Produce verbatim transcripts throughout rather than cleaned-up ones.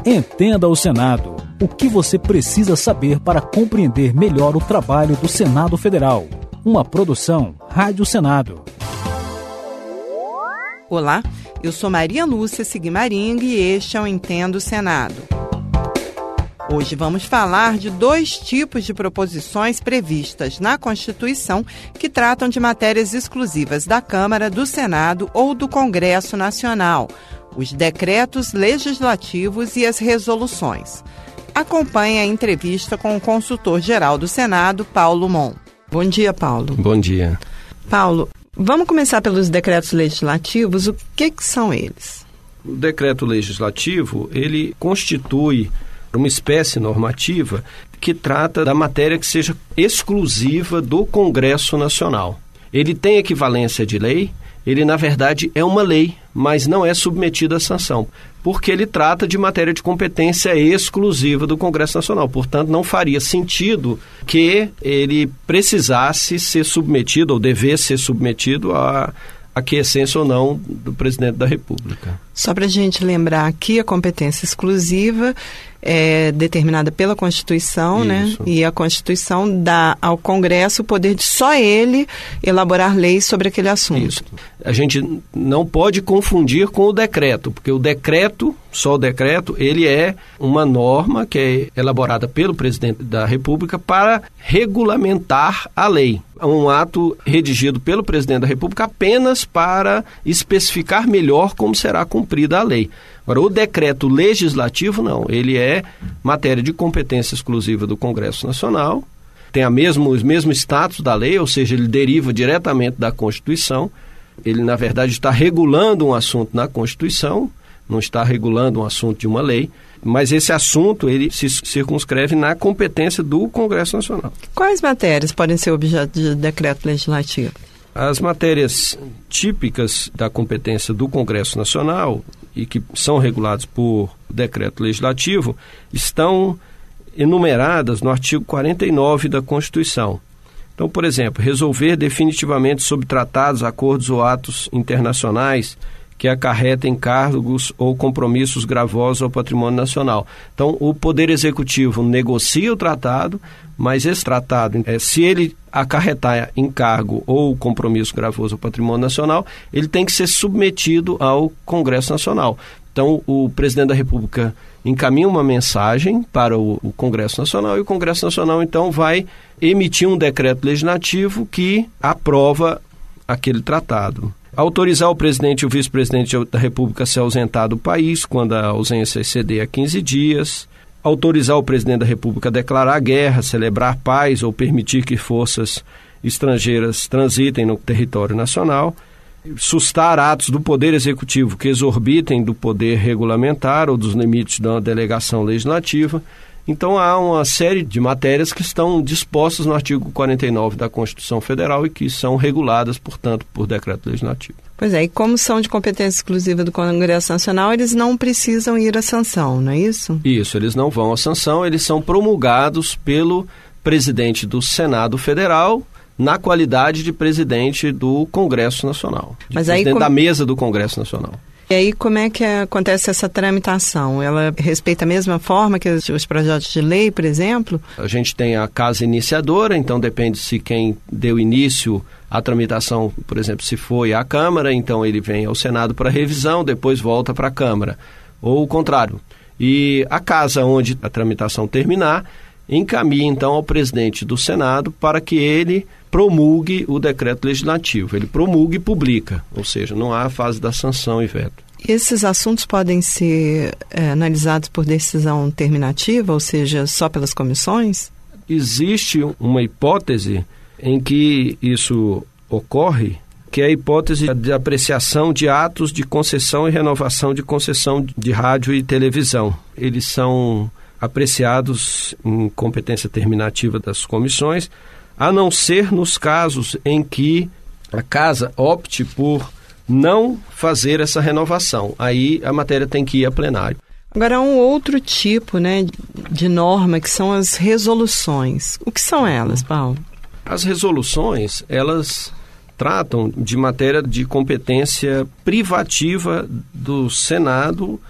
Entenda o Senado. O que você precisa saber para compreender melhor o trabalho do Senado Federal. Uma produção Rádio Senado. Olá, eu sou Maria Lúcia Sigmaring e este é o Entenda o Senado. Hoje vamos falar de dois tipos de proposições previstas na Constituição que tratam de matérias exclusivas da Câmara, do Senado ou do Congresso Nacional, os decretos legislativos e as resoluções. Acompanhe a entrevista com o consultor-geral do Senado, Paulo Mon. Bom dia, Paulo. Bom dia. Paulo, vamos começar pelos decretos legislativos. O que, que são eles? O decreto legislativo, ele constitui uma espécie normativa que trata da matéria que seja exclusiva do Congresso Nacional. Ele tem equivalência de lei, ele na verdade é uma lei, mas não é submetido à sanção, porque ele trata de matéria de competência exclusiva do Congresso Nacional. Portanto, não faria sentido que ele precisasse ser submetido ou devesse ser submetido a aquiescência ou não do presidente da República. Só para a gente lembrar aqui, a competência exclusiva é determinada pela Constituição, né? E a Constituição dá ao Congresso o poder de só ele elaborar leis sobre aquele assunto. Isso. A gente não pode confundir com o decreto, porque o decreto, só o decreto, ele é uma norma que é elaborada pelo presidente da República para regulamentar a lei. É um ato redigido pelo presidente da República apenas para especificar melhor como será cumprida a lei. Agora, o decreto legislativo, não, ele é matéria de competência exclusiva do Congresso Nacional, tem a mesmo, o mesmo status da lei, ou seja, ele deriva diretamente da Constituição, ele, na verdade, está regulando um assunto na Constituição, não está regulando um assunto de uma lei, mas esse assunto, ele se circunscreve na competência do Congresso Nacional. Quais matérias podem ser objeto de decreto legislativo? As matérias típicas da competência do Congresso Nacional e que são reguladas por decreto legislativo estão enumeradas no artigo quarenta e nove da Constituição. Então, por exemplo, resolver definitivamente sobre tratados, acordos ou atos internacionais que acarretem encargos ou compromissos gravosos ao patrimônio nacional. Então, o Poder Executivo negocia o tratado, mas esse tratado, é, se ele acarretar encargo ou compromisso gravoso ao patrimônio nacional, ele tem que ser submetido ao Congresso Nacional. Então, o presidente da República encaminha uma mensagem para o, o Congresso Nacional e o Congresso Nacional, então, vai emitir um decreto legislativo que aprova aquele tratado. Autorizar o presidente e o vice-presidente da República a se ausentar do país quando a ausência exceder a quinze dias. Autorizar o presidente da República a declarar guerra, celebrar paz ou permitir que forças estrangeiras transitem no território nacional. Sustar atos do Poder Executivo que exorbitem do poder regulamentar ou dos limites da delegação legislativa. Então, há uma série de matérias que estão dispostas no artigo quarenta e nove da Constituição Federal e que são reguladas, portanto, por decreto legislativo. Pois é, e como são de competência exclusiva do Congresso Nacional, eles não precisam ir à sanção, não é isso? Isso, eles não vão à sanção, eles são promulgados pelo presidente do Senado Federal na qualidade de presidente do Congresso Nacional, de Mas presidente aí, como... da mesa do Congresso Nacional. E aí, como é que acontece essa tramitação? Ela respeita a mesma forma que os, os projetos de lei, por exemplo? A gente tem a casa iniciadora, então depende se quem deu início à tramitação, por exemplo, se foi à Câmara, então ele vem ao Senado para revisão, depois volta para a Câmara, ou o contrário. E a casa onde a tramitação terminar, encaminha então ao presidente do Senado para que ele promulgue o decreto legislativo. Ele promulga e publica, ou seja, não há a fase da sanção e veto. Esses assuntos podem ser é, analisados por decisão terminativa, ou seja, só pelas comissões? Existe uma hipótese em que isso ocorre, que é a hipótese de apreciação de atos de concessão e renovação de concessão de rádio e televisão. Eles são apreciados em competência terminativa das comissões, a não ser nos casos em que a casa opte por não fazer essa renovação. Aí a matéria tem que ir a plenário. Agora, há um outro tipo, né, de norma, que são as resoluções. O que são elas, Paulo? As resoluções, elas tratam de matéria de competência privativa do Senado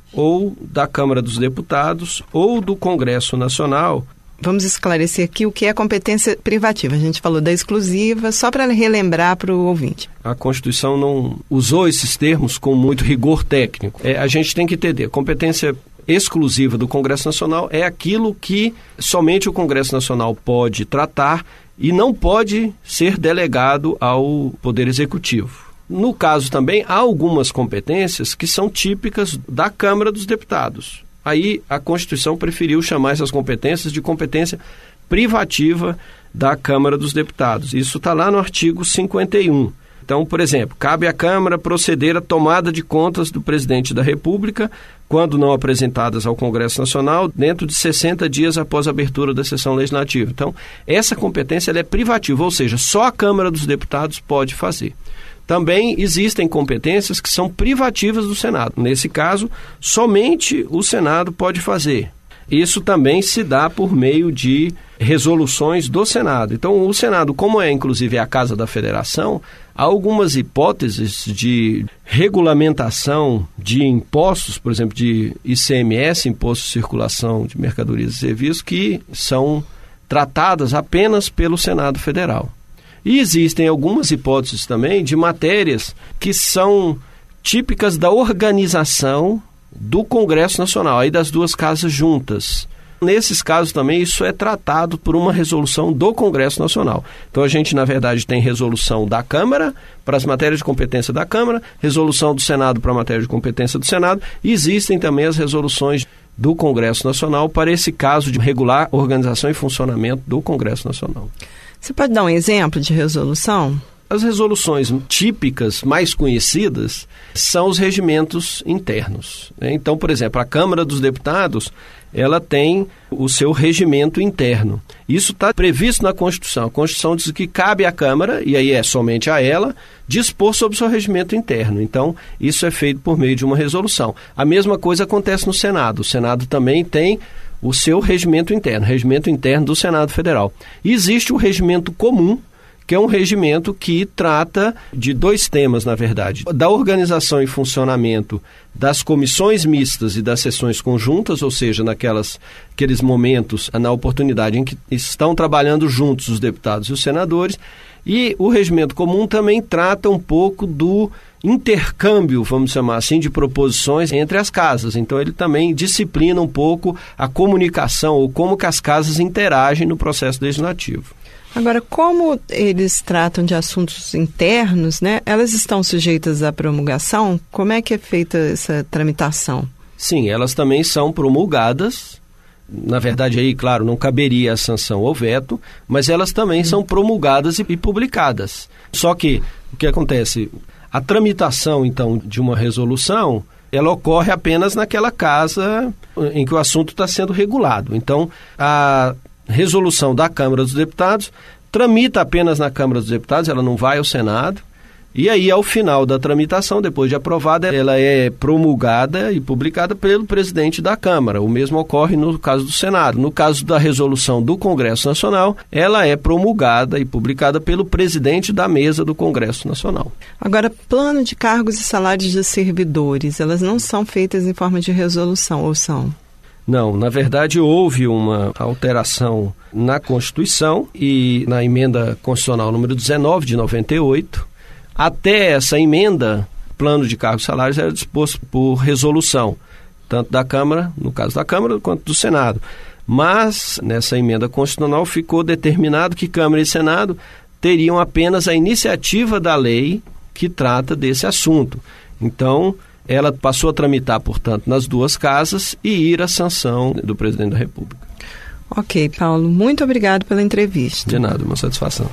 ou da Câmara dos Deputados, ou do Congresso Nacional. Vamos esclarecer aqui o que é competência privativa. A gente falou da exclusiva, só para relembrar para o ouvinte. A Constituição não usou esses termos com muito rigor técnico. É, a gente tem que entender, competência exclusiva do Congresso Nacional é aquilo que somente o Congresso Nacional pode tratar e não pode ser delegado ao Poder Executivo. No caso também, há algumas competências que são típicas da Câmara dos Deputados. Aí a Constituição preferiu chamar essas competências de competência privativa da Câmara dos Deputados. Isso está lá no artigo cinquenta e um. Então, por exemplo, cabe à Câmara proceder à tomada de contas do Presidente da República, quando não apresentadas ao Congresso Nacional, dentro de sessenta dias após a abertura da sessão legislativa. Então, essa competência ela é privativa, ou seja, só a Câmara dos Deputados pode fazer. Também existem competências que são privativas do Senado. Nesse caso, somente o Senado pode fazer. Isso também se dá por meio de resoluções do Senado. Então, o Senado, como é inclusive a Casa da Federação, há algumas hipóteses de regulamentação de impostos, por exemplo, de I C M S, Imposto de Circulação de Mercadorias e Serviços, que são tratadas apenas pelo Senado Federal. E existem algumas hipóteses também de matérias que são típicas da organização do Congresso Nacional, aí das duas casas juntas. Nesses casos também isso é tratado por uma resolução do Congresso Nacional. Então a gente, na verdade, tem resolução da Câmara para as matérias de competência da Câmara, resolução do Senado para a matéria de competência do Senado, e existem também as resoluções do Congresso Nacional para esse caso de regular organização e funcionamento do Congresso Nacional. Você pode dar um exemplo de resolução? As resoluções típicas, mais conhecidas, são os regimentos internos. Então, por exemplo, a Câmara dos Deputados, ela tem o seu regimento interno. Isso está previsto na Constituição. A Constituição diz que cabe à Câmara, e aí é somente a ela, dispor sobre o seu regimento interno. Então, isso é feito por meio de uma resolução. A mesma coisa acontece no Senado. O Senado também tem o seu regimento interno, regimento interno do Senado Federal. E existe o regimento comum, que é um regimento que trata de dois temas, na verdade, da organização e funcionamento das comissões mistas e das sessões conjuntas, ou seja, naquelas, aqueles momentos, na oportunidade em que estão trabalhando juntos os deputados e os senadores, e o regimento comum também trata um pouco do intercâmbio, vamos chamar assim, de proposições entre as casas. Então ele também disciplina um pouco a comunicação ou como que as casas interagem no processo legislativo. Agora, como eles tratam de assuntos internos, né? Elas estão sujeitas à promulgação? Como é que é feita essa tramitação? Sim, elas também são promulgadas. Na verdade, aí, claro, não caberia a sanção ou veto, mas elas também hum. são promulgadas e, e publicadas. Só que, o que acontece? A tramitação, então, de uma resolução, ela ocorre apenas naquela casa em que o assunto está sendo regulado. Então, a resolução da Câmara dos Deputados tramita apenas na Câmara dos Deputados, ela não vai ao Senado, e aí ao final da tramitação, depois de aprovada, ela é promulgada e publicada pelo presidente da Câmara. O mesmo ocorre no caso do Senado. No caso da resolução do Congresso Nacional, ela é promulgada e publicada pelo presidente da mesa do Congresso Nacional. Agora, plano de cargos e salários de servidores, elas não são feitas em forma de resolução, ou são? Não, na verdade houve uma alteração na Constituição e na emenda constitucional número dezenove de noventa e oito. Até essa emenda, plano de cargos e salários era disposto por resolução, tanto da Câmara, no caso da Câmara, quanto do Senado. Mas, nessa emenda constitucional, ficou determinado que Câmara e Senado teriam apenas a iniciativa da lei que trata desse assunto. Então, ela passou a tramitar, portanto, nas duas casas e ir à sanção do presidente da República. Ok, Paulo, muito obrigado pela entrevista. De nada, uma satisfação.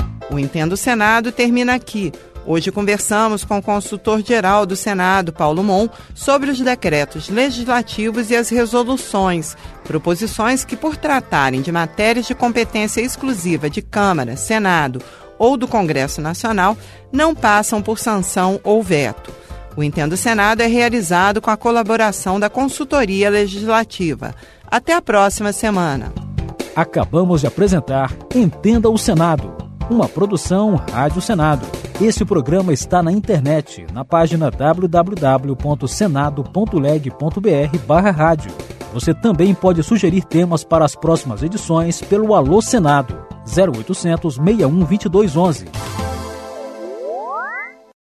O Entendo Senado termina aqui. Hoje conversamos com o consultor-geral do Senado, Paulo Mon, sobre os decretos legislativos e as resoluções, proposições que, por tratarem de matérias de competência exclusiva de Câmara, Senado ou do Congresso Nacional, não passam por sanção ou veto. O Entendo Senado é realizado com a colaboração da Consultoria Legislativa. Até a próxima semana. Acabamos de apresentar Entenda o Senado, uma produção Rádio Senado. Esse programa está na internet, na página w w w ponto senado ponto leg ponto b r barra rádio. Você também pode sugerir temas para as próximas edições pelo Alô Senado, zero oitocentos, seis um, dois dois um um.